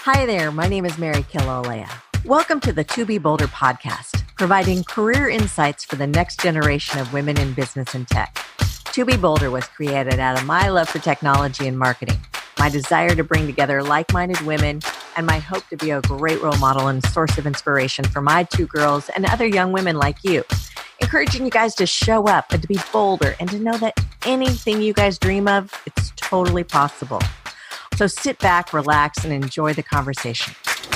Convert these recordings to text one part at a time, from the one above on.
Hi there, my name is Mary Kilolea. Welcome to the To Be Bolder podcast, providing career insights for the next generation of women in business and tech. To Be Bolder was created out of my love for technology and marketing, my desire to bring together like-minded women, and my hope to be a great role model and source of inspiration for my two girls and other young women like you, encouraging you guys to show up and to be bolder and to know that anything you guys dream of, it's totally possible. So sit back, relax, and enjoy the conversation.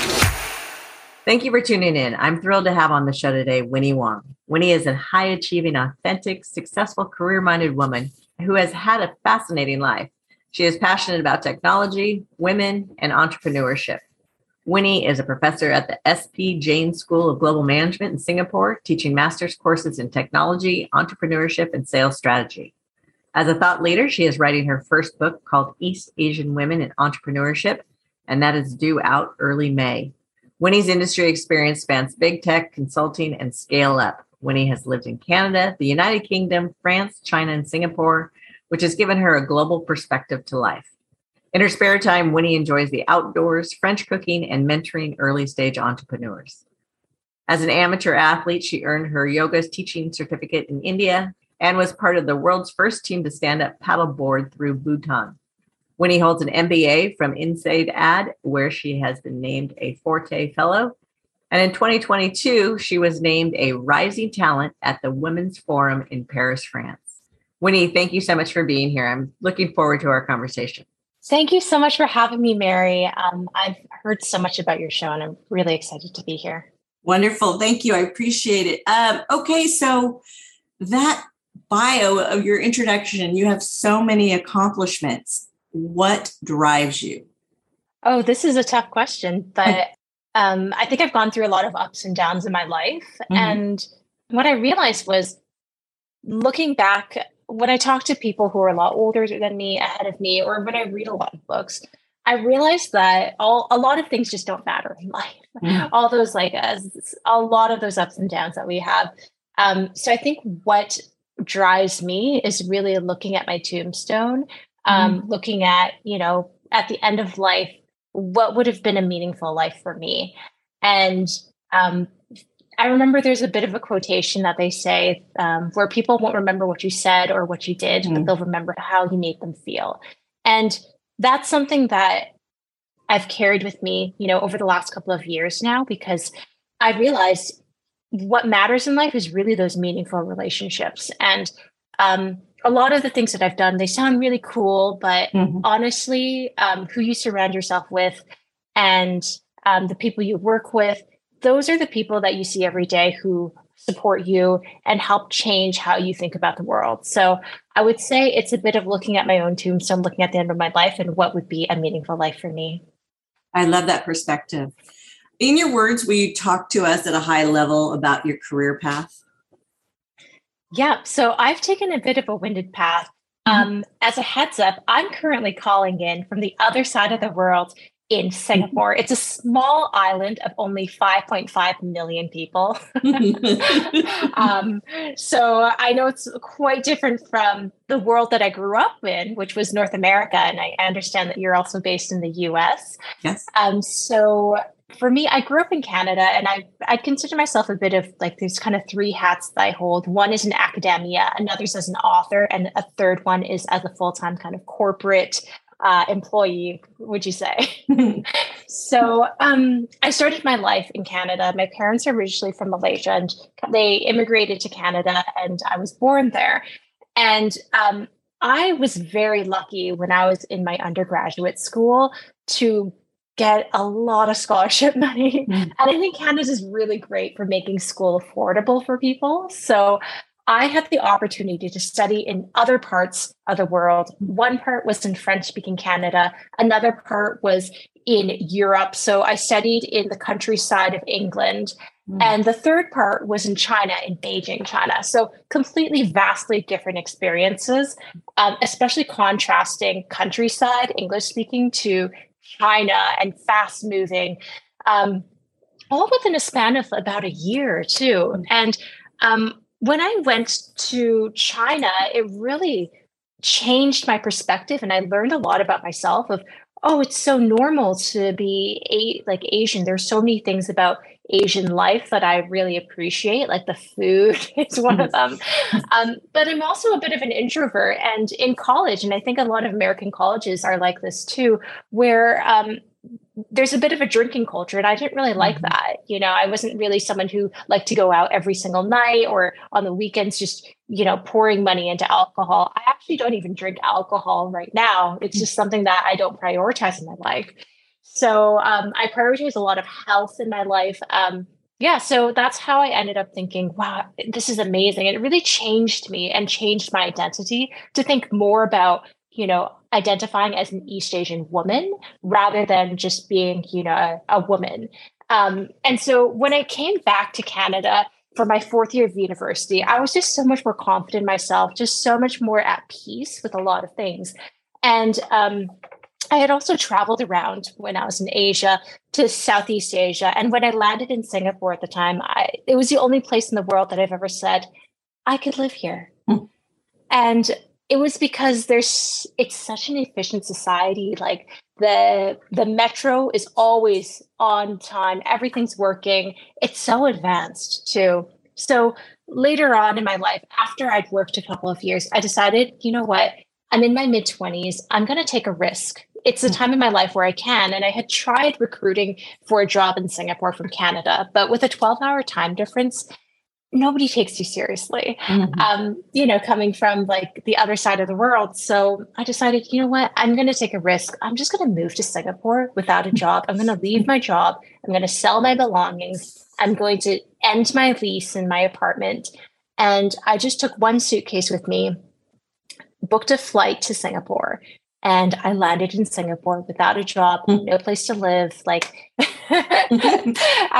Thank you for tuning in. I'm thrilled to have on the show today Winnie Wong. Winnie is a high-achieving, authentic, successful, career-minded woman who has had a fascinating life. She is passionate about technology, women, and entrepreneurship. Winnie is a professor at the SP Jain School of Global Management in Singapore, teaching master's courses in technology, entrepreneurship, and sales strategy. As a thought leader, she is writing her first book called East Asian Women in Entrepreneurship, and that is due out early May. Winnie's industry experience spans big tech, consulting, and scale up. Winnie has lived in Canada, the United Kingdom, France, China, and Singapore, which has given her a global perspective to life. In her spare time, Winnie enjoys the outdoors, French cooking, and mentoring early-stage entrepreneurs. As an amateur athlete, she earned her yoga teaching certificate in India and was part of the world's first team to stand up paddleboard through Bhutan. Winnie holds an MBA from INSEAD, where she has been named a Forte Fellow. And in 2022, she was named a Rising Talent at the Women's Forum in Paris, France. Winnie, thank you so much for being here. I'm looking forward to our conversation. Thank you so much for having me, Mary. I've heard so much about your show, and I'm really excited to be here. Wonderful. Thank you. I appreciate it. Okay, so that bio of your introduction, you have so many accomplishments. What drives you? Oh, this is a tough question, but I think I've gone through a lot of ups and downs in my life. Mm-hmm. And what I realized was, looking back, when I talk to people who are a lot older than me, ahead of me, or when I read a lot of books, I realized that a lot of things just don't matter in life. Mm-hmm. All those a lot of those ups and downs that we have. So I think what drives me is really looking at my tombstone, looking at, at the end of life, what would have been a meaningful life for me. And I remember there's a bit of a quotation that they say where people won't remember what you said or what you did, but they'll remember how you made them feel. And that's something that I've carried with me, over the last couple of years now, because I realized what matters in life is really those meaningful relationships. And a lot of the things that I've done, they sound really cool, but honestly, who you surround yourself with and the people you work with, those are the people that you see every day who support you and help change how you think about the world. So I would say it's a bit of looking at my own tombstone, looking at the end of my life and what would be a meaningful life for me. I love that perspective. In your words, will you talk to us at a high level about your career path? Yeah, so I've taken a bit of a winded path. As a heads up, I'm currently calling in from the other side of the world in Singapore. It's a small island of only 5.5 million people. So I know it's quite different from the world that I grew up in, which was North America. And I understand that you're also based in the US. Yes. So for me, I grew up in Canada, and I consider myself a bit of there's kind of three hats that I hold. One is in academia, another is as an author, and a third one is as a full-time kind of corporate employee, would you say? So I started my life in Canada. My parents are originally from Malaysia, and they immigrated to Canada, and I was born there. And I was very lucky when I was in my undergraduate school to get a lot of scholarship money. And I think Canada is really great for making school affordable for people. So I had the opportunity to study in other parts of the world. One part was in French-speaking Canada. Another part was in Europe. So I studied in the countryside of England. And the third part was in China, in Beijing, China. So completely, vastly different experiences, especially contrasting countryside, English-speaking, to China and fast-moving, all within a span of about a year, too. And when I went to China, it really changed my perspective, and I learned a lot about myself of oh, it's so normal to be like Asian. There's so many things about Asian life that I really appreciate, like the food is one of them. But I'm also a bit of an introvert, and in college, and I think a lot of American colleges are like this too, where there's a bit of a drinking culture, and I didn't really like that. You know, I wasn't really someone who liked to go out every single night or on the weekends, just, you know, pouring money into alcohol. I actually don't even drink alcohol right now. It's just something that I don't prioritize in my life. So I prioritize a lot of health in my life. Yeah, so that's how I ended up thinking, wow, this is amazing. It really changed me and changed my identity to think more about, you know, identifying as an East Asian woman rather than just being, you know, a woman. And so when I came back to Canada for my fourth year of university, I was just so much more confident in myself, just so much more at peace with a lot of things. And I had also traveled around when I was in Asia to Southeast Asia. And when I landed in Singapore at the time, it was the only place in the world that I've ever said, I could live here. And it was because it's such an efficient society. Like the metro is always on time. Everything's working. It's so advanced too. So later on in my life, after I'd worked a couple of years, I decided, you know what? I'm in my mid-20s. I'm going to take a risk. It's a time in my life where I can. And I had tried recruiting for a job in Singapore from Canada, but with a 12-hour time difference, nobody takes you seriously, you know, coming from like the other side of the world. So I decided, you know what, I'm going to take a risk. I'm just going to move to Singapore without a job. I'm going to leave my job. I'm going to sell my belongings. I'm going to end my lease in my apartment. And I just took one suitcase with me, booked a flight to Singapore, and I landed in Singapore without a job, no place to live. Like, and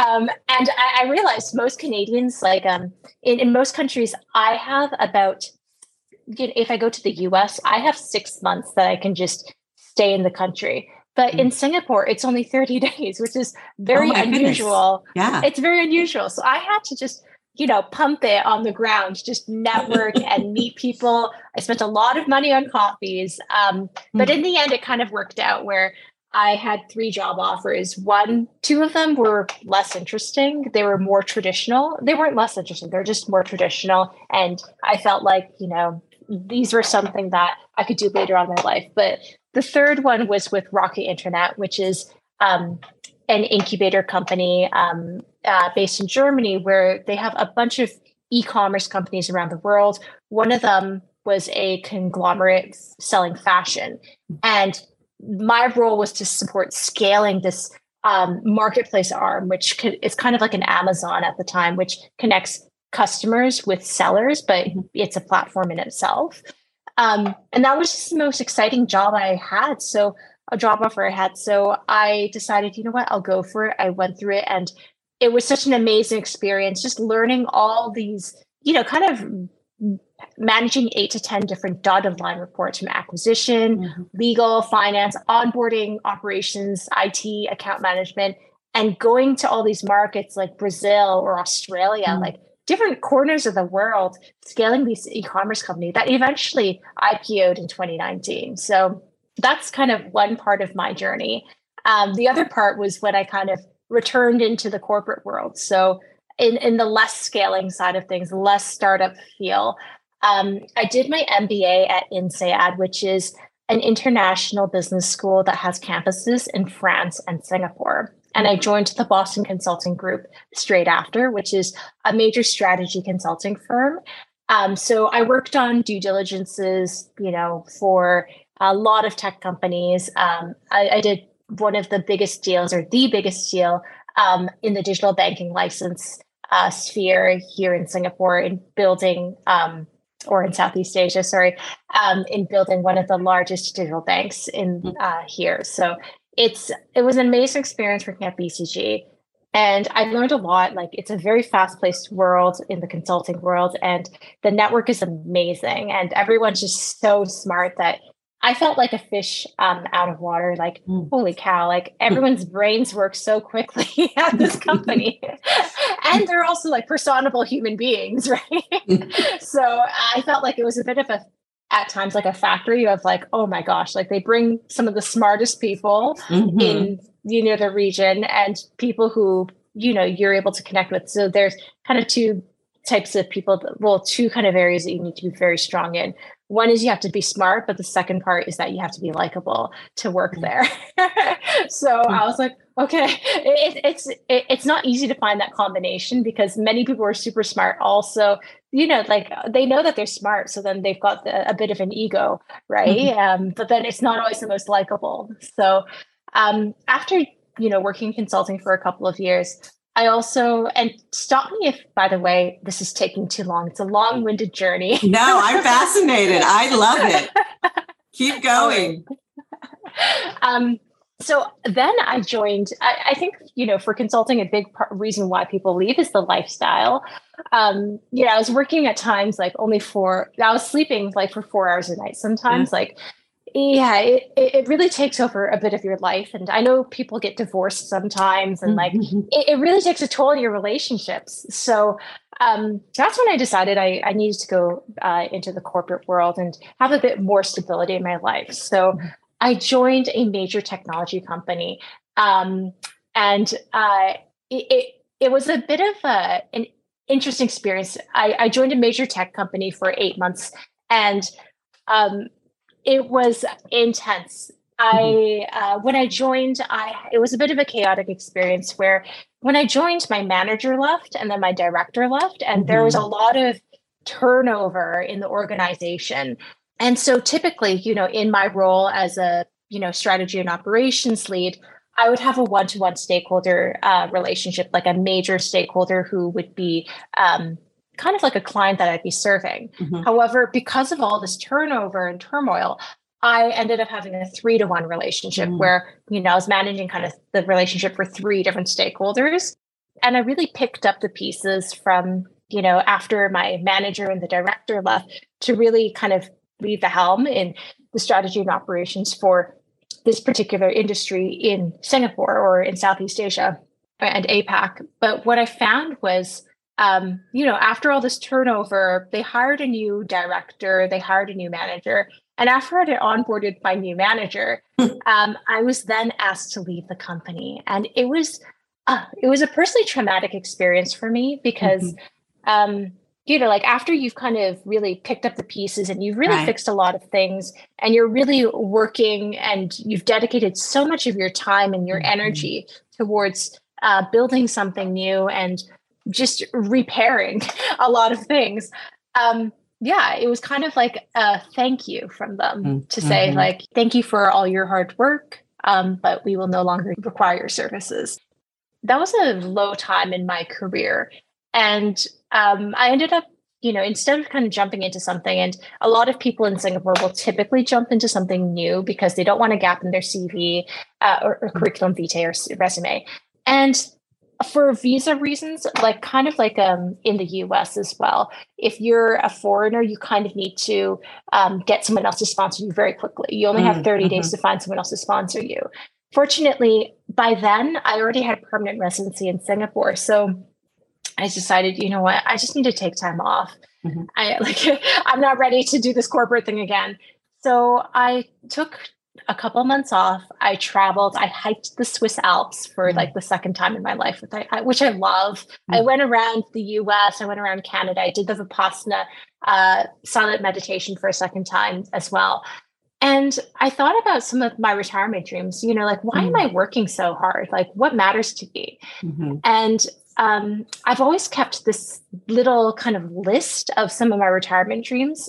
I realized most Canadians, like, in most countries, I have about, you know, if I go to the US, I have 6 months that I can just stay in the country. But in Singapore, it's only 30 days, which is very unusual. Goodness. Yeah. It's very unusual. So I had to just, you know, pump it on the ground, just network and meet people. I spent a lot of money on coffees. But in the end, it kind of worked out where I had 3 job offers. 2 of them were less interesting. They were more traditional. They weren't less interesting. They're just more traditional. And I felt like, you know, these were something that I could do later on in my life. But the third one was with Rocket Internet, which is an incubator company based in Germany, where they have a bunch of e-commerce companies around the world. One of them was a conglomerate selling fashion. And my role was to support scaling this marketplace arm, which is kind of like an Amazon at the time, which connects customers with sellers, but it's a platform in itself. And that was just the most exciting job I had. So a job offer I had. So I decided, you know what, I'll go for it. I went through it, and it was such an amazing experience, just learning all these, you know, kind of managing 8 to 10 different dotted line reports from acquisition, legal, finance, onboarding, operations, IT, account management, and going to all these markets like Brazil or Australia, like different corners of the world, scaling these e-commerce company that eventually IPO'd in 2019. So that's kind of one part of my journey. The other part was when I kind of returned into the corporate world. So in the less scaling side of things, less startup feel, I did my MBA at INSEAD, which is an international business school that has campuses in France and Singapore. And I joined the Boston Consulting Group straight after, which is a major strategy consulting firm. So I worked on due diligences, you know, for a lot of tech companies. I did one of the biggest deals, or the biggest deal, in the digital banking license sphere here in Singapore, in building, or in Southeast Asia, sorry, in building one of the largest digital banks in here. So it was an amazing experience working at BCG. And I learned a lot. Like, it's a very fast-paced world in the consulting world, and the network is amazing. And everyone's just so smart that I felt like a fish out of water. Like, holy cow, like everyone's brains work so quickly at this company. And they're also like personable human beings, right? So I felt like it was a bit of a at times like a factory of like, oh my gosh, like they bring some of the smartest people in, the region, and people who, you're able to connect with. So there's kind of two types of people, two kind of areas that you need to be very strong in. One is you have to be smart, but the second part is that you have to be likable to work there. So I was like, okay, it's not easy to find that combination, because many people are super smart also, like they know that they're smart. So then they've got a bit of an ego, right? But then it's not always the most likable. So after, working consulting for a couple of years, I also, and stop me if, by the way, this is taking too long. It's a long-winded journey. No, I'm fascinated. I love it. Keep going. So then I joined, I think, for consulting, a big reason why people leave is the lifestyle. I was working at times like I was sleeping like for 4 hours a night sometimes, it really takes over a bit of your life. And I know people get divorced sometimes, and like it really takes a toll on your relationships. So that's when I decided I needed to go into the corporate world and have a bit more stability in my life. So I joined a major technology company, and it was a bit of an interesting experience. I joined a major tech company for 8 months, and it was intense. When I joined, it was a bit of a chaotic experience where when I joined, my manager left and then my director left, and there was a lot of turnover in the organization. And so typically, in my role as a, strategy and operations lead, I would have a one-to-one stakeholder relationship, like a major stakeholder who would be kind of like a client that I'd be serving. However, because of all this turnover and turmoil, I ended up having a 3-to-1 relationship where, I was managing kind of the relationship for 3 different stakeholders. And I really picked up the pieces from, after my manager and the director left, to really kind of lead the helm in the strategy and operations for this particular industry in Singapore or in Southeast Asia and APAC. But what I found was, after all this turnover, they hired a new director, they hired a new manager. And after I had onboarded my new manager, I was then asked to leave the company. And it was a personally traumatic experience for me because, like after you've kind of really picked up the pieces and you've really fixed a lot of things and you're really working and you've dedicated so much of your time and your energy towards building something new and just repairing a lot of things. It was kind of like a thank you from them to say like, thank you for all your hard work, but we will no longer require your services. That was a low time in my career. And I ended up, instead of kind of jumping into something, and a lot of people in Singapore will typically jump into something new because they don't want a gap in their CV or curriculum vitae or resume. And for visa reasons, like kind of like in the US as well, if you're a foreigner, you kind of need to get someone else to sponsor you very quickly. You only have 30 days to find someone else to sponsor you. Fortunately, by then, I already had permanent residency in Singapore. So I decided, you know what, I just need to take time off. I'm not ready to do this corporate thing again. So I took a couple of months off. I traveled. I hiked the Swiss Alps for like the second time in my life, which I love. I went around the US. I went around Canada. I did the Vipassana silent meditation for a second time as well. And I thought about some of my retirement dreams, like, why am I working so hard? Like, what matters to me? And I've always kept this little kind of list of some of my retirement dreams.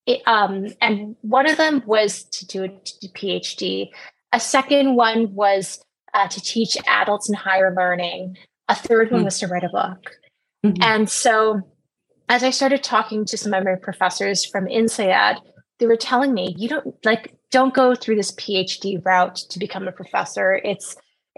And one of them was to do a PhD. A second one was to teach adults in higher learning. A third one was to write a book. And so as I started talking to some of my professors from INSEAD, they were telling me, don't go through this PhD route to become a professor. It's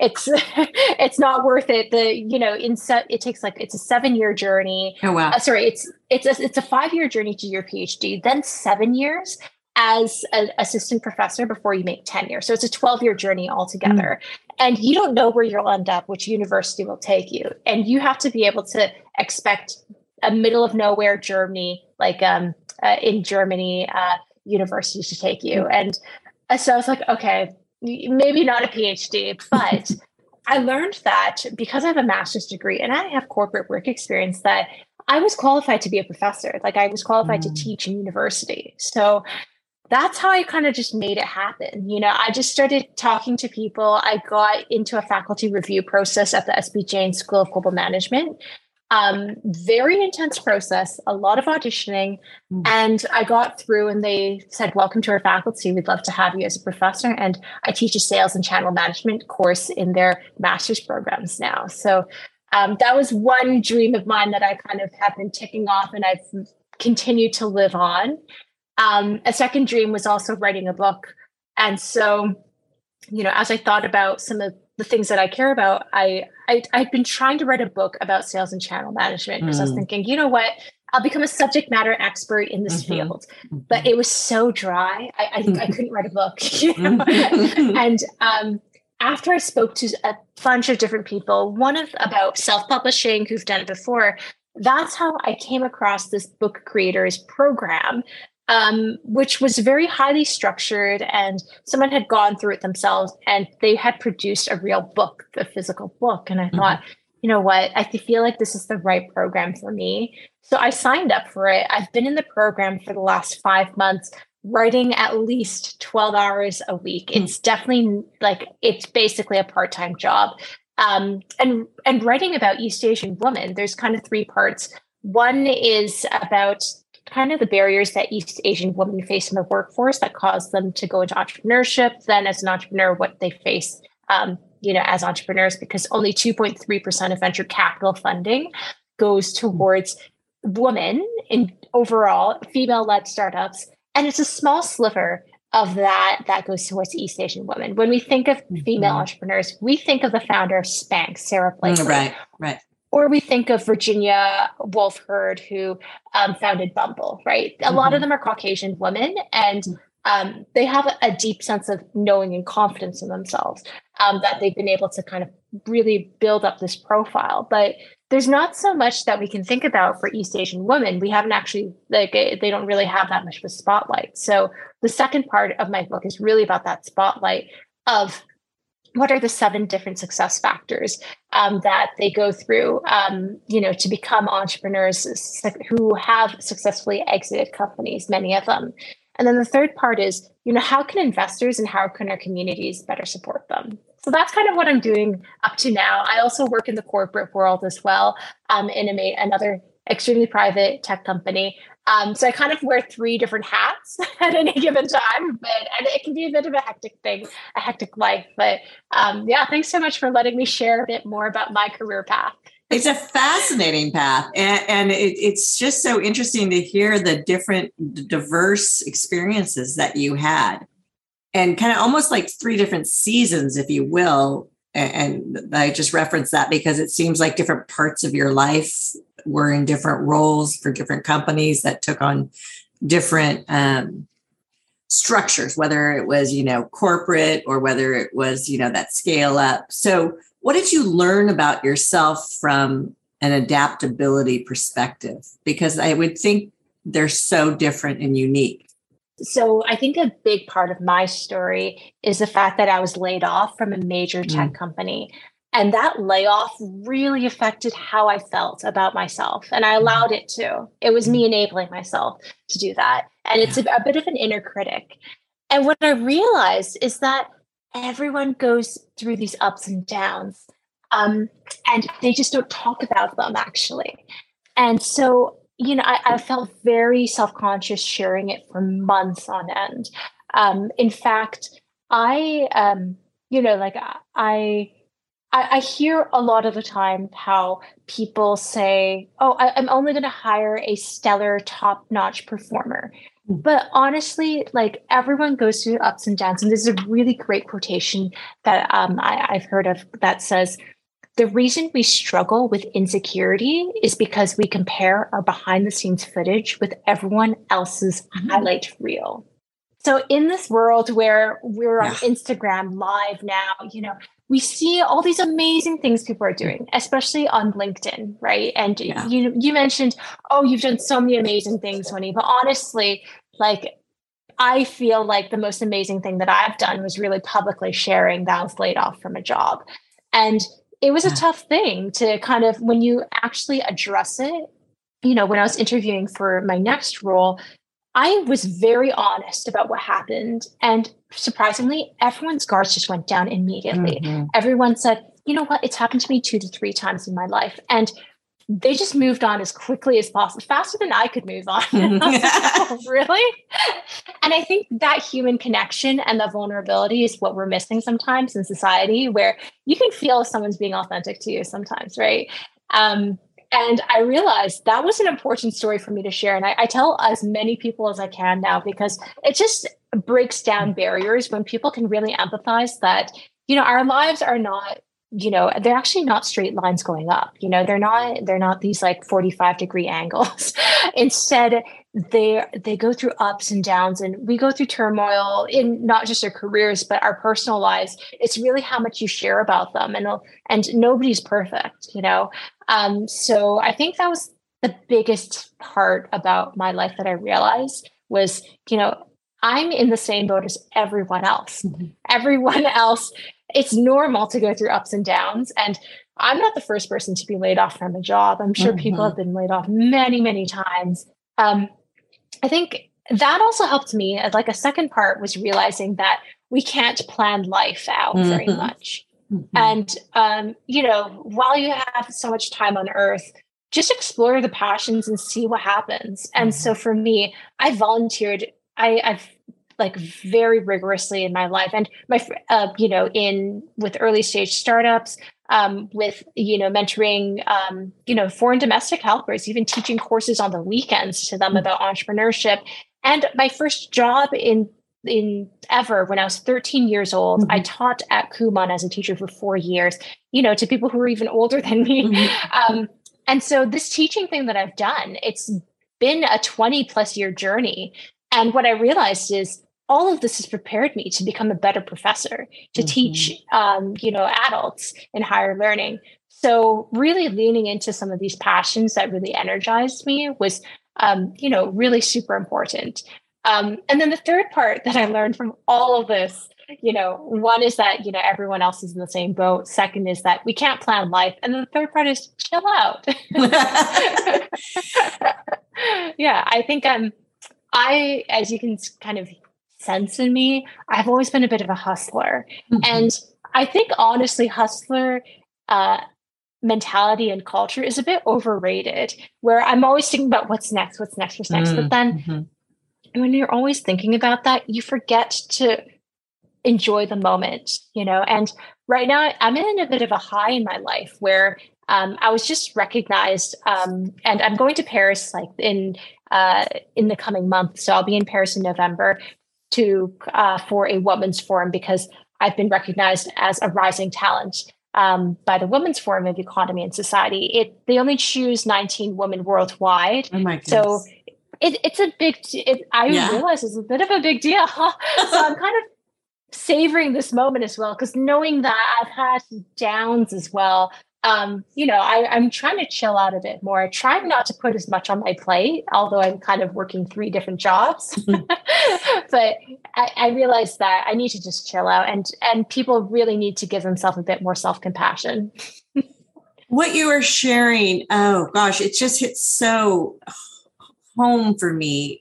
not worth it. It takes it's a 7-year journey. Oh, wow. It's a 5-year journey to your PhD, then 7 years as an assistant professor before you make tenure. So it's a 12-year journey altogether. And you don't know where you'll end up, which university will take you. And you have to be able to expect a middle of nowhere Germany, in Germany, university to take you. And so I was like, okay, maybe not a PhD, but I learned that because I have a master's degree and I have corporate work experience, that I was qualified to be a professor. Like I was qualified to teach in university. So that's how I kind of just made it happen. I just started talking to people. I got into a faculty review process at the SB Jain School of Global Management. Very intense process, a lot of auditioning. And I got through and they said, welcome to our faculty. We'd love to have you as a professor. And I teach a sales and channel management course in their master's programs now. So that was one dream of mine that I kind of have been ticking off and I've continued to live on. A second dream was also writing a book. And so, as I thought about some of the things that I care about, I'd been trying to write a book about sales and channel management because I was thinking, you know what, I'll become a subject matter expert in this field. But it was so dry. I couldn't write a book, And after I spoke to a bunch of different people, about self-publishing who've done it before, that's how I came across this book creators program. Which was very highly structured, and someone had gone through it themselves and they had produced a real book, a physical book. And I thought, you know what, I feel like this is the right program for me. So I signed up for it. I've been in the program for the last 5 months, writing at least 12 hours a week. It's definitely it's basically a part-time job. And writing about East Asian women, there's kind of 3 parts. One is about kind of the barriers that East Asian women face in the workforce that cause them to go into entrepreneurship. Then as an entrepreneur, what they face, as entrepreneurs, because only 2.3% of venture capital funding goes towards women in overall female-led startups. And it's a small sliver of that goes towards East Asian women. When we think of female entrepreneurs, we think of the founder of Spanx, Sarah Blakely. Right. Or we think of Virginia Woolf Heard, who founded Bumble, right? A lot of them are Caucasian women, and they have a deep sense of knowing and confidence in themselves that they've been able to kind of really build up this profile. But there's not so much that we can think about for East Asian women. We haven't actually, they don't really have that much of a spotlight. So the second part of my book is really about that spotlight of what are the 7 different success factors that they go through, to become entrepreneurs who have successfully exited companies, many of them. And then the third part is, how can investors and how can our communities better support them? So that's kind of what I'm doing up to now. I also work in the corporate world as well, in another extremely private tech company. So I kind of wear 3 different hats at any given time, and it can be a bit of a hectic thing, a hectic life. But thanks so much for letting me share a bit more about my career path. It's a fascinating path. And it's just so interesting to hear the different diverse experiences that you had, and kind of almost like 3 different seasons, if you will. And I just referenced that because it seems like different parts of your life were in different roles for different companies that took on different structures, whether it was, corporate or whether it was, that scale up. So what did you learn about yourself from an adaptability perspective? Because I would think they're so different and unique. So I think a big part of my story is the fact that I was laid off from a major tech company. And that layoff really affected how I felt about myself. And I allowed it to. It was me enabling myself to do that. And it's a bit of an inner critic. And what I realized is that everyone goes through these ups and downs. And they just don't talk about them, actually. And so, I felt very self-conscious sharing it for months on end. In fact, I hear a lot of the time how people say, oh, I'm only going to hire a stellar, top-notch performer. But honestly, everyone goes through ups and downs. And there's a really great quotation that I've heard of that says, the reason we struggle with insecurity is because we compare our behind-the-scenes footage with everyone else's highlight reel. So in this world where we're on Instagram Live now, we see all these amazing things people are doing, especially on LinkedIn, right? And you mentioned, oh, you've done so many amazing things, Winnie. But honestly, I feel like the most amazing thing that I've done was really publicly sharing that I was laid off from a job. And it was a tough thing to kind of, when you actually address it, when I was interviewing for my next role, I was very honest about what happened. And surprisingly, everyone's guards just went down immediately. Mm-hmm. Everyone said, you know what, it's happened to me 2 to 3 times in my life. And they just moved on as quickly as possible, faster than I could move on. And I was like, oh, really? And I think that human connection and the vulnerability is what we're missing sometimes in society, where you can feel if someone's being authentic to you sometimes, right? And I realized that was an important story for me to share. And I tell as many people as I can now, because it just breaks down barriers when people can really empathize that, our lives are not, they're actually not straight lines going up. They're not these like 45-degree angles. Instead, they go through ups and downs, and we go through turmoil in not just our careers, but our personal lives. It's really how much you share about them, and nobody's perfect, So I think that was the biggest part about my life that I realized was, I'm in the same boat as everyone else. Mm-hmm. Everyone else, it's normal to go through ups and downs. And I'm not the first person to be laid off from a job. I'm sure people have been laid off many, many times. I think that also helped me. Like a second part was realizing that we can't plan life out very much. And, while you have so much time on earth, just explore the passions and see what happens. And so for me, I volunteered. I've like very rigorously in my life, and my, with early stage startups, with, mentoring, foreign domestic helpers, even teaching courses on the weekends to them about entrepreneurship. And my first job in ever, when I was 13 years old, I taught at Kumon as a teacher for 4 years, to people who were even older than me. And so this teaching thing that I've done, it's been a 20+ year journey. And what I realized is all of this has prepared me to become a better professor, to teach, adults in higher learning. So really leaning into some of these passions that really energized me was, really super important. And then the third part that I learned from all of this, one is that, everyone else is in the same boat. Second is that we can't plan life. And then the third part is chill out. Yeah, I think as you can kind of sense in me, I've always been a bit of a hustler. And I think honestly, hustler mentality and culture is a bit overrated, where I'm always thinking about what's next. But then when you're always thinking about that, you forget to enjoy the moment, and right now I'm in a bit of a high in my life where I was just recognized, and I'm going to Paris like in the coming month. So I'll be in Paris in November for a women's forum, because I've been recognized as a rising talent by the Women's Forum of Economy and Society. They only choose 19 women worldwide. Oh my goodness. So it's a big. Realize it's a bit of a big deal. So I'm kind of savoring this moment as well, because knowing that I've had downs as well. I'm trying to chill out a bit more, trying not to put as much on my plate, although I'm kind of working 3 different jobs. But I realized that I need to just chill out, and people really need to give themselves a bit more self-compassion. What you are sharing, oh gosh, it just hits so home for me.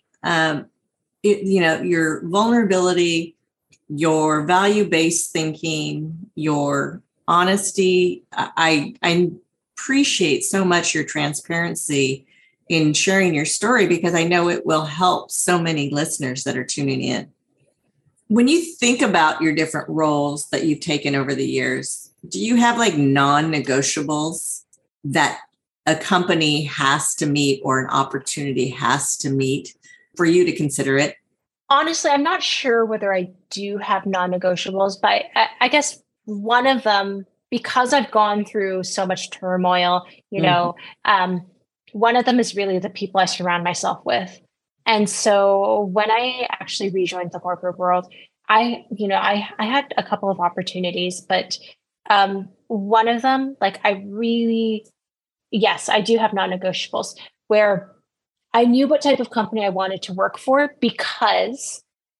Your vulnerability, your value-based thinking, your honesty. I appreciate so much your transparency in sharing your story, because I know it will help so many listeners that are tuning in. When you think about your different roles that you've taken over the years, do you have like non-negotiables that a company has to meet or an opportunity has to meet for you to consider it? Honestly, I'm not sure whether I do have non-negotiables, but I guess one of them, because I've gone through so much turmoil, one of them is really the people I surround myself with. And so when I actually rejoined the corporate world, I had a couple of opportunities, but one of them, yes, I do have non-negotiables, where I knew what type of company I wanted to work for, because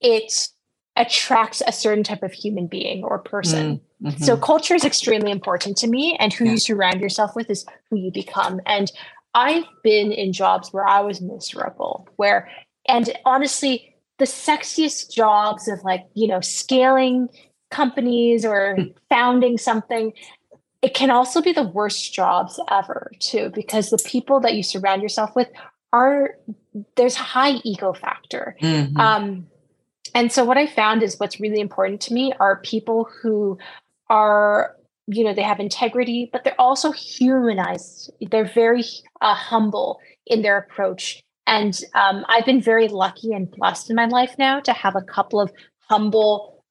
it attracts a certain type of human being or person. Mm-hmm. So culture is extremely important to me, and who you surround yourself with is who you become. And I've been in jobs where I was miserable, and honestly, the sexiest jobs of like, scaling companies or founding something, it can also be the worst jobs ever too, because the people that you surround yourself with there's high ego factor. Mm-hmm. And so what I found is what's really important to me are people who are, they have integrity, but they're also humanized. They're very humble in their approach. And I've been very lucky and blessed in my life now to have a couple of humble,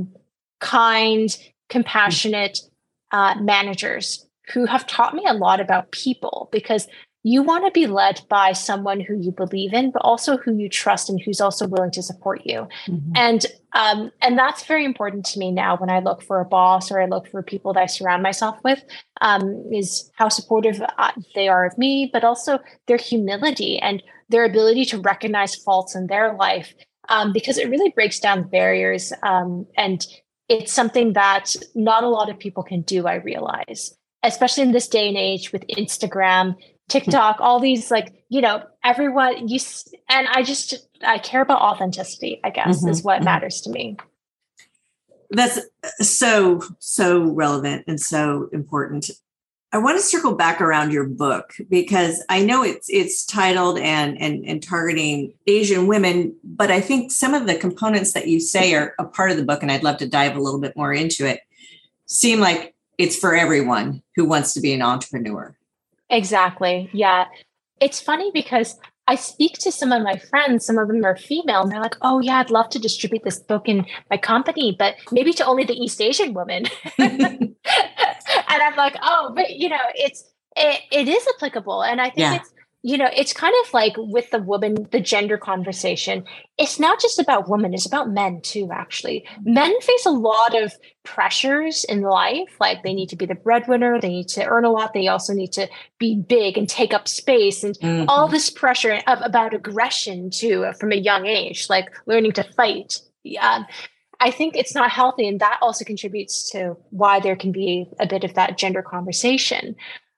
kind, compassionate managers who have taught me a lot about people, because you want to be led by someone who you believe in, but also who you trust and who's also willing to support you. Mm-hmm. And that's very important to me now when I look for a boss or I look for people that I surround myself with, is how supportive they are of me, but also their humility and their ability to recognize faults in their life, because it really breaks down barriers. And it's something that not a lot of people can do, I realize, especially in this day and age with Instagram, TikTok, all these everyone and I care about authenticity, I guess, is what matters to me. That's so relevant and so important. I want to circle back around your book, because I know it's titled and targeting Asian women, but I think some of the components that you say are a part of the book, and I'd love to dive a little bit more into it, seem like it's for everyone who wants to be an entrepreneur. Exactly. Yeah. It's funny because I speak to some of my friends, some of them are female, and they're like, oh yeah, I'd love to distribute this book in my company, but maybe to only the East Asian women. And I'm like, oh, but it is applicable. And I think it's kind of like with the gender conversation. It's not just about women, it's about men too, actually. Men face a lot of pressures in life. Like they need to be the breadwinner, they need to earn a lot, they also need to be big and take up space, and all this pressure about aggression too, from a young age, like learning to fight. I think it's not healthy, and that also contributes to why there can be a bit of that gender conversation.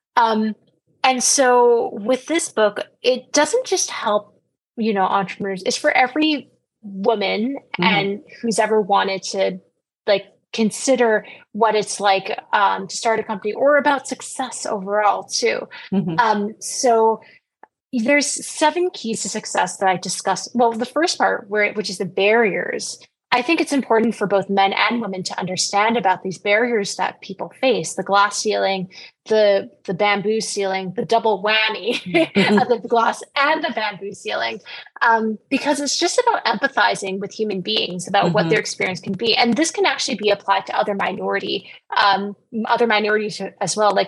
And so with this book, it doesn't just help, entrepreneurs. It's for every woman and who's ever wanted to consider what it's like to start a company, or about success overall too. So there's 7 keys to success that I discussed. Well, the first part, which is the barriers. I think it's important for both men and women to understand about these barriers that people face: the glass ceiling, the bamboo ceiling, the double whammy of the glass and the bamboo ceiling, because it's just about empathizing with human beings about what their experience can be. And this can actually be applied to other minorities as well, like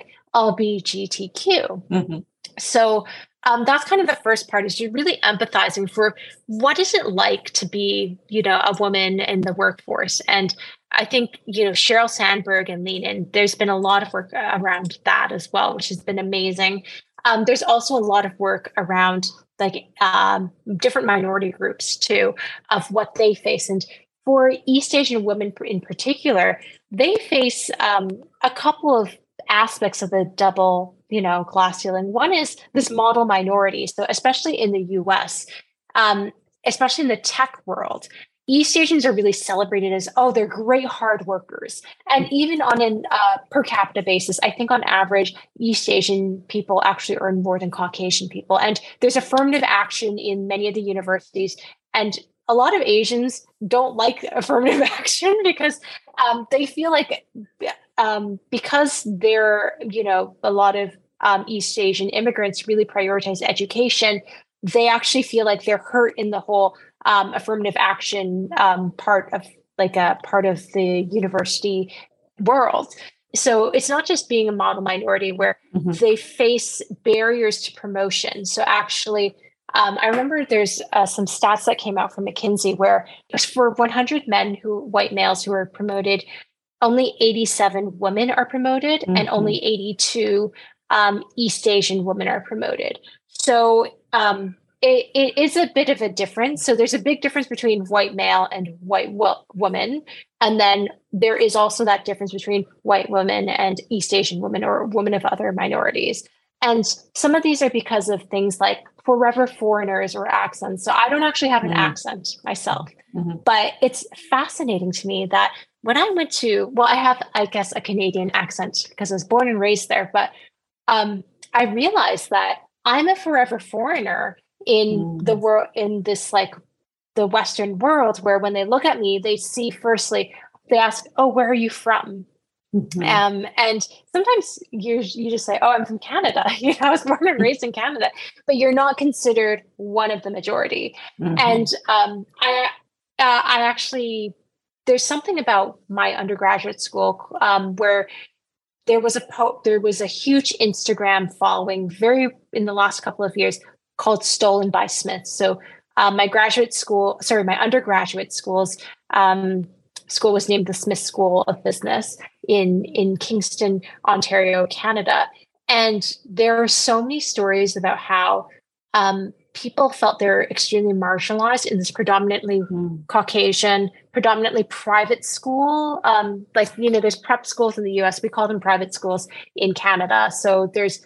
LGBTQ. So that's kind of the first part, is you're really empathizing for what is it like to be, a woman in the workforce. And I think, Sheryl Sandberg and Lean In, there's been a lot of work around that as well, which has been amazing. There's also a lot of work around different minority groups too, of what they face. And for East Asian women in particular, they face a couple of aspects of the double glass ceiling. One is this model minority. So especially in the US, especially in the tech world, East Asians are really celebrated as, they're great hard workers. And even on a per capita basis, I think on average, East Asian people actually earn more than Caucasian people. And there's affirmative action in many of the universities. And a lot of Asians don't like affirmative action because they feel like because they're, a lot of East Asian immigrants really prioritize education, they actually feel like they're hurt in the whole affirmative action part of the university world. So it's not just being a model minority where they face barriers to promotion. So actually, I remember there's some stats that came out from McKinsey where for 100 white males who are promoted, only 87 women are promoted and only 82 East Asian women are promoted. So it is a bit of a difference. So there's a big difference between white male and white woman. And then there is also that difference between white women and East Asian women or women of other minorities. And some of these are because of things like forever foreigners or accents. So I don't actually have an accent myself, but it's fascinating to me that when I went to, well, I have, I guess, a Canadian accent because I was born and raised there, but I realized that I'm a forever foreigner in the world, in this like the Western world, where when they look at me, they see firstly, they ask, "Oh, where are you from?" And sometimes you just say, "Oh, I'm from Canada." I was born and raised in Canada, but you're not considered one of the majority. And I actually, there's something about my undergraduate school where there was a huge Instagram following in the last couple of years called Stolen by Smith. So my undergraduate school's school was named the Smith School of Business in Kingston, Ontario, Canada. And there are so many stories about how people felt they're extremely marginalized in this predominantly Caucasian, predominantly private school. There's prep schools in the US, we call them private schools in Canada. So there's,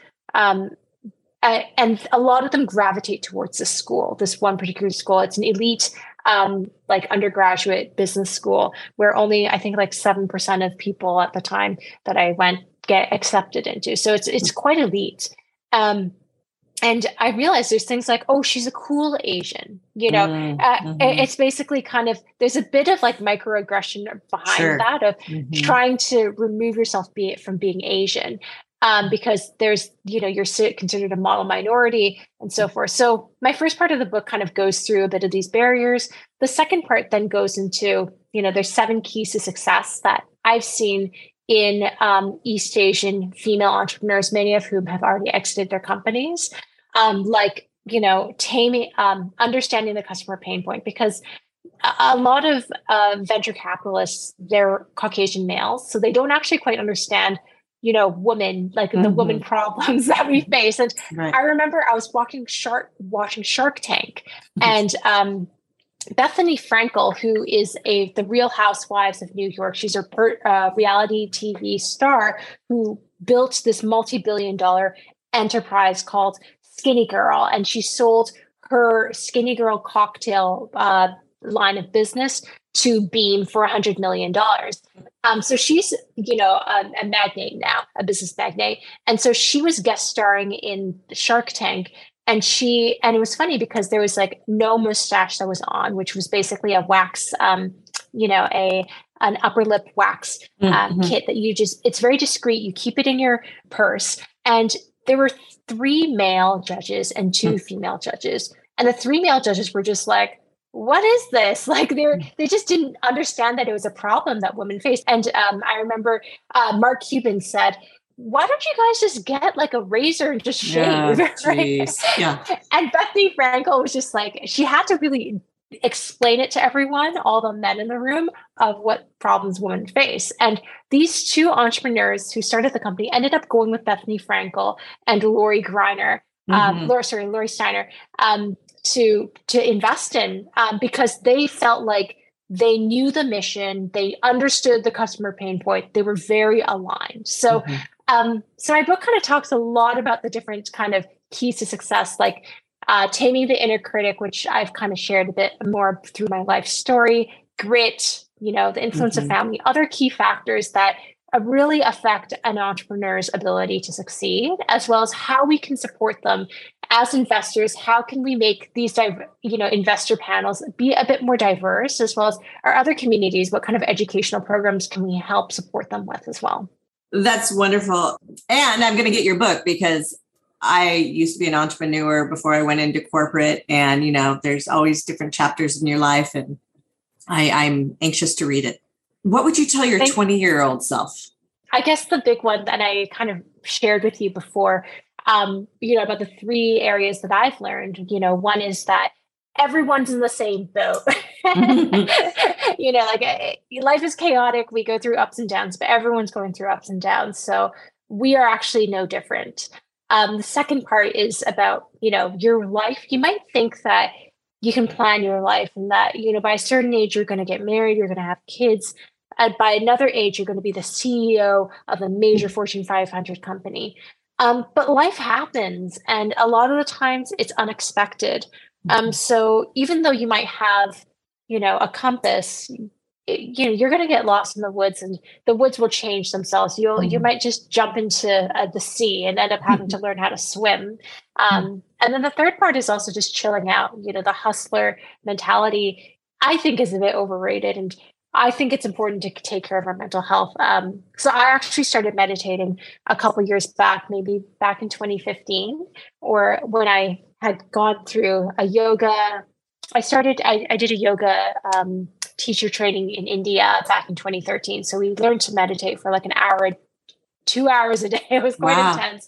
and a lot of them gravitate towards this one particular school. It's an elite, undergraduate business school where only, I think, 7% of people at the time that I went get accepted into. So it's quite elite. And I realized there's things like, "Oh, she's a cool Asian," It's basically kind of, there's a bit of microaggression behind that of trying to remove yourself from being Asian. Because there's, you're considered a model minority and so forth. So my first part of the book kind of goes through a bit of these barriers. The second part then goes into, there's 7 keys to success that I've seen in East Asian female entrepreneurs, many of whom have already exited their companies. Understanding the customer pain point, because a lot of venture capitalists, they're Caucasian males, so they don't actually quite understand women, the woman problems that we face. And I remember I was watching Shark Tank, and Bethany Frankel, who is the Real Housewives of New York, she's a reality TV star who built this multi-billion-dollar enterprise called Skinny Girl, and she sold her Skinny Girl cocktail line of business to Beam for $100 million. So she's, a magnate now, a business magnate. And so she was guest starring in Shark Tank. And it was funny because there was no mustache that was on, which was basically a wax, an upper lip wax kit that it's very discreet. You keep it in your purse. And there were 3 male judges and 2 female judges. And the 3 male judges were just like, "What is this?" They just didn't understand that it was a problem that women face. And I remember Mark Cuban said, "Why don't you guys just get a razor and just shave?" Yeah. And Bethany Frankel was just she had to really explain it to everyone, all the men in the room, of what problems women face. And these 2 entrepreneurs who started the company ended up going with Bethany Frankel and Lori Steiner, to invest in, because they felt like they knew the mission, they understood the customer pain point, they were very aligned. So, so my book kind of talks a lot about the different kind of keys to success, taming the inner critic, which I've kind of shared a bit more through my life story, grit, the influence of family, other key factors that really affect an entrepreneur's ability to succeed, as well as how we can support them as investors. How can we make these, investor panels be a bit more diverse, as well as our other communities? What kind of educational programs can we help support them with as well? That's wonderful. And I'm going to get your book because I used to be an entrepreneur before I went into corporate, and, there's always different chapters in your life, and I'm anxious to read it. What would you tell your 20-year-old self? I guess the big one that I kind of shared with you before, about the 3 areas that I've learned, one is that everyone's in the same boat. Life is chaotic. We go through ups and downs, but everyone's going through ups and downs. So we are actually no different. The second part is about, your life. You might think that you can plan your life and that, by a certain age, you're going to get married, you're going to have kids. And by another age, you're going to be the CEO of a major Fortune 500 company. But life happens. And a lot of the times it's unexpected. So even though you might have, a compass, you're going to get lost in the woods, and the woods will change themselves. You might just jump into the sea and end up having to learn how to swim. And then the third part is also just chilling out. The hustler mentality, I think, is a bit overrated, and I think it's important to take care of our mental health. So I actually started meditating a couple years back, maybe back in 2015, or when I had gone through a yoga. I did a yoga teacher training in India back in 2013. So we learned to meditate for like an hour, 2 hours a day. It was quite intense.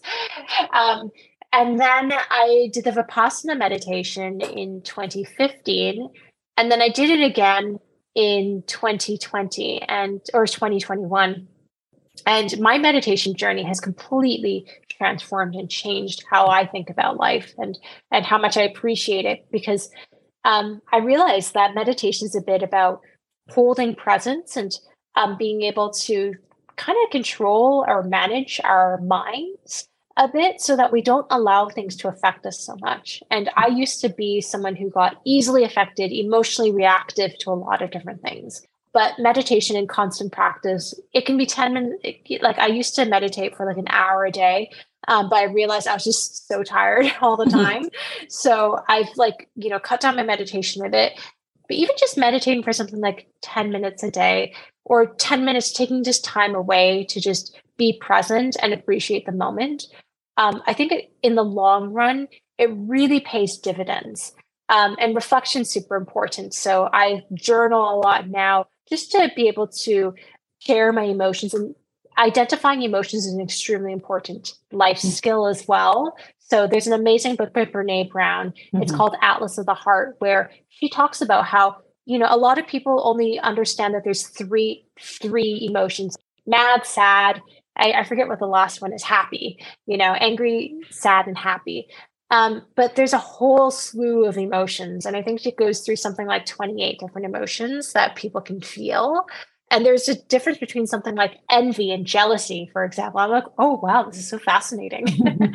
And then I did the Vipassana meditation in 2015. And then I did it again in 2020 or 2021. And my meditation journey has completely transformed and changed how I think about life and how much I appreciate it, because I realized that meditation is a bit about holding presence and being able to kind of control or manage our minds a bit so that we don't allow things to affect us so much. And I used to be someone who got easily affected, emotionally reactive to a lot of different things. But meditation and constant practice, it can be 10 minutes. Like I used to meditate for like an hour a day, but I realized I was just so tired all the time. So I've cut down my meditation a bit. But even just meditating for something like 10 minutes a day, or 10 minutes, taking just time away to just be present and appreciate the moment. I think in the long run, it really pays dividends. And reflection is super important. So I journal a lot now just to be able to share my emotions, and identifying emotions is an extremely important life skill as well. So there's an amazing book by Brene Brown. It's called Atlas of the Heart, where she talks about how, a lot of people only understand that there's three emotions: mad, sad. I forget what the last one is, happy, angry, sad, and happy. But there's a whole slew of emotions. And I think it goes through something like 28 different emotions that people can feel. And there's a difference between something like envy and jealousy, for example. I'm like, oh, wow, this is so fascinating.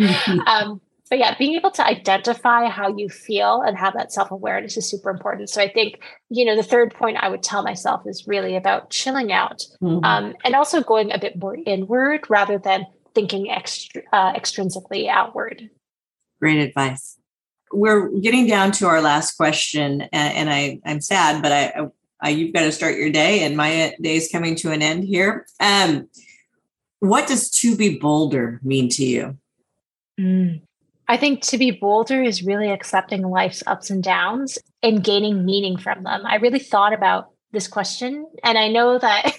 But yeah, being able to identify how you feel and have that self-awareness is super important. So I think, the third point I would tell myself is really about chilling out, and also going a bit more inward rather than thinking extrinsically outward. Great advice. We're getting down to our last question, and I'm sad, but you've got to start your day, and my day is coming to an end here. What does to be bolder mean to you? I think to be bolder is really accepting life's ups and downs and gaining meaning from them. I really thought about this question, and I know that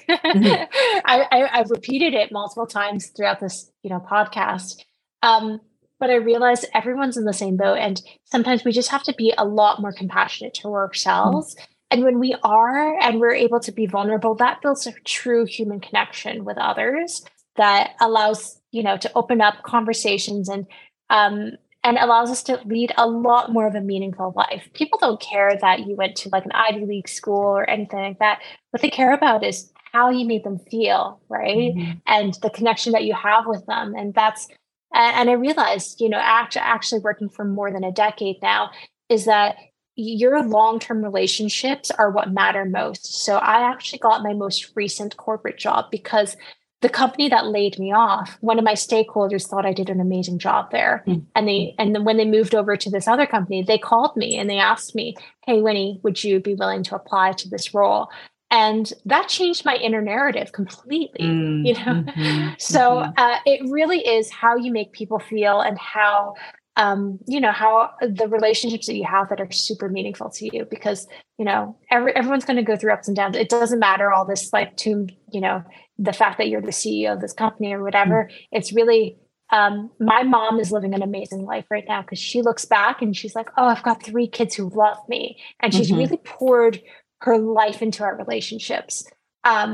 I've repeated it multiple times throughout this, podcast. But I realized everyone's in the same boat, and sometimes we just have to be a lot more compassionate to ourselves. And when we are, and we're able to be vulnerable, that builds a true human connection with others that allows, to open up conversations and allows us to lead a lot more of a meaningful life. People don't care that you went to like an Ivy League school or anything like that. What they care about is how you made them feel, right? And the connection that you have with them. And I realized, actually working for more than a decade now, is that your long-term relationships are what matter most. So I actually got my most recent corporate job because the company that laid me off, one of my stakeholders thought I did an amazing job there. And then when they moved over to this other company, they called me and they asked me, hey, Winnie, would you be willing to apply to this role? And that changed my inner narrative completely, So it really is how you make people feel and how, how the relationships that you have that are super meaningful to you, because, everyone's going to go through ups and downs. It doesn't matter all this, the fact that you're the CEO of this company or whatever. It's really, my mom is living an amazing life right now because she looks back and she's like, oh, I've got 3 kids who love me. And she's really poured her life into our relationships.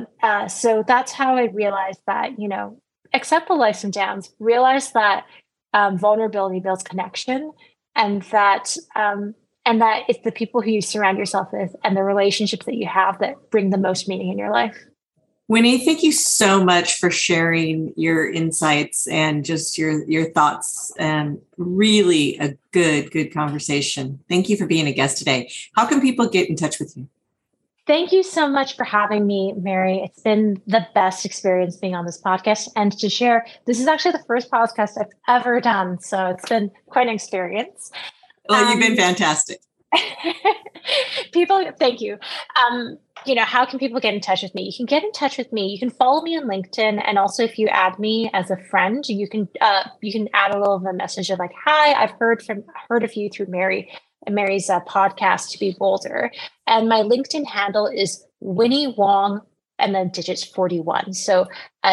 So that's how I realized that, accept the ups and downs, realize that vulnerability builds connection, and that it's the people who you surround yourself with and the relationships that you have that bring the most meaning in your life. Winnie, thank you so much for sharing your insights and just your thoughts, and really a good conversation. Thank you for being a guest today. How can people get in touch with you? Thank you so much for having me, Mary. It's been the best experience being on this podcast and to share. This is actually the first podcast I've ever done, so it's been quite an experience. Well, you've been fantastic. People, thank you. How can people get in touch with me? You can get in touch with me. You can follow me on LinkedIn, and also if you add me as a friend, you can add a little of a message of like, "Hi, I've heard of you through Mary's podcast, To Be Bolder," and my LinkedIn handle is Winnie Wong and then digits 41. So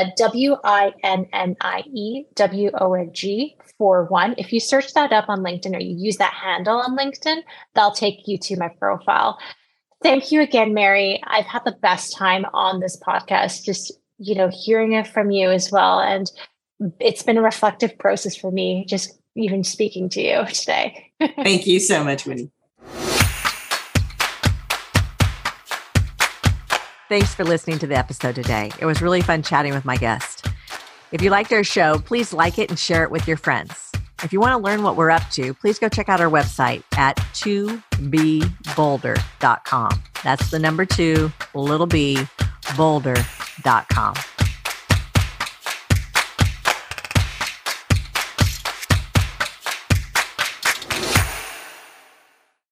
WINNIE WONG 41. If you search that up on LinkedIn or you use that handle on LinkedIn, that'll take you to my profile. Thank you again, Mary. I've had the best time on this podcast, just, hearing it from you as well. And it's been a reflective process for me, just even speaking to you today. Thank you so much, Winnie. Thanks for listening to the episode today. It was really fun chatting with my guest. If you liked our show, please like it and share it with your friends. If you want to learn what we're up to, please go check out our website at 2bbolder.com. That's the number 2, little b, boulder.com.